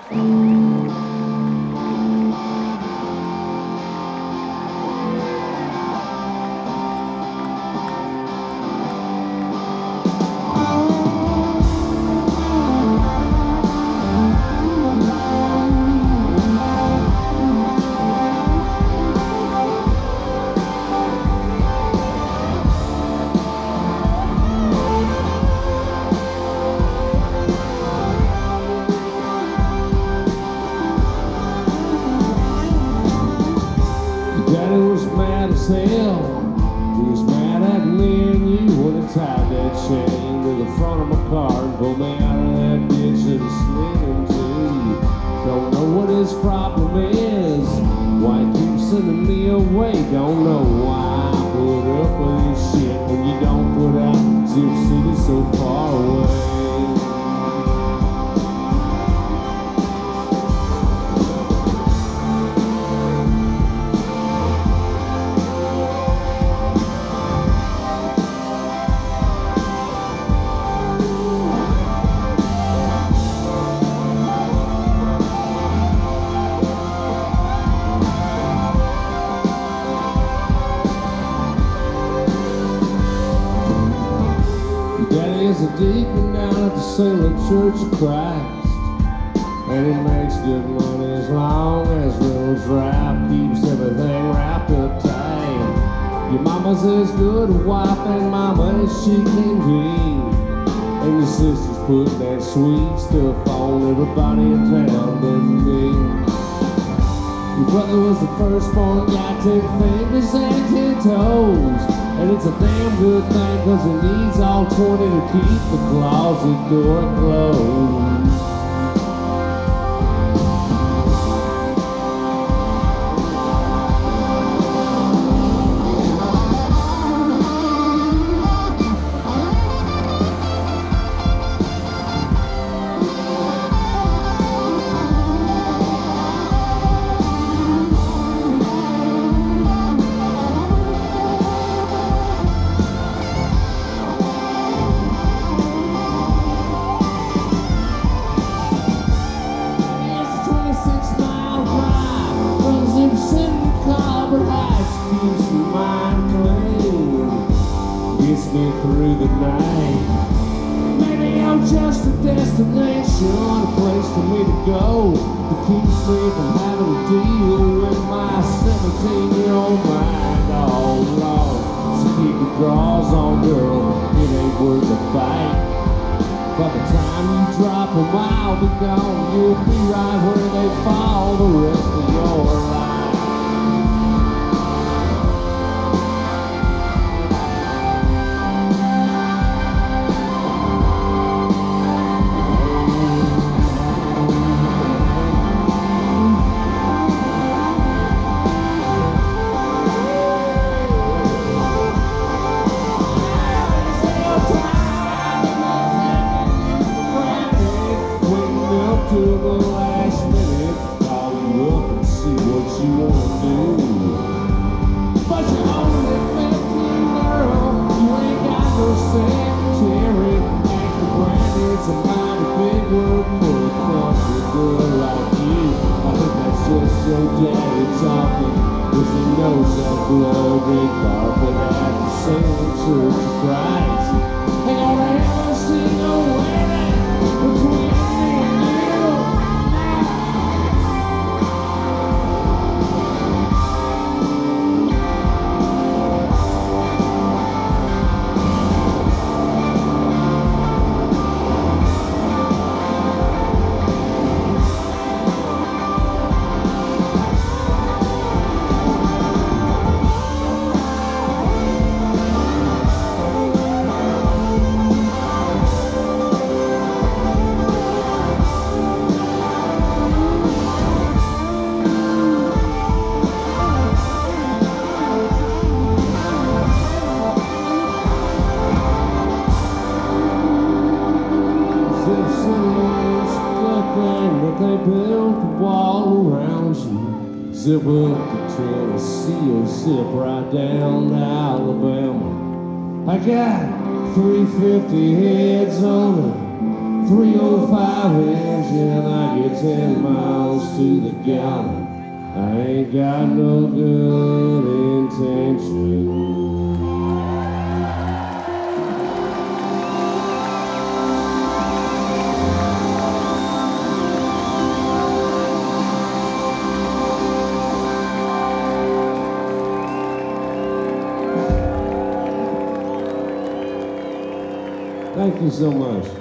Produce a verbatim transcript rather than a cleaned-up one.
Daddy was mad as hell. He was mad at me and you when he tied that chain to the front of my car and pulled me out of that ditch that he slid into. Don't know what his problem is, why he keeps sending me away. Don't know why I put up with this shit when you don't put out Zip City so far away. Daddy is a deacon down at the Salem Church of Christ, and he makes good money as long as Rose Rap keeps everything wrapped up tight. Your mama's as good a wife and mama as she can be, and your sister's put that sweet stuff on everybody in town but me. Your brother was the firstborn, got ten fingers and ten toes. And it's a damn good thing, cause he needs all twenty to keep the closet door closed. Keeps my mind clean, gets me through the night. Maybe I'm just a destination, a place for me to go that keeps me from having to deal with my seventeen-year-old mind. Oh Lord, so keep your draws on, girl, it ain't worth the fight. By the time you drop them, I'll be gone. You'll be right where they fall the rest of your life. To the last minute, call you up and see what you wanna do. But you're only fifteen, girl, you ain't got no secretary. Acting branded's a mighty big word for a country girl like you. I think that's just your daddy talking, cause he knows that glory carpet at the Salem Church of Christ. Ain't gonna ever see no wedding between me and you. That they built the wall around you. Zip up to Tennessee or zip right down to Alabama. I got three fifty heads on a three oh five engine. I get only ten miles to the gallon. I ain't got no good intentions. Thank you so much.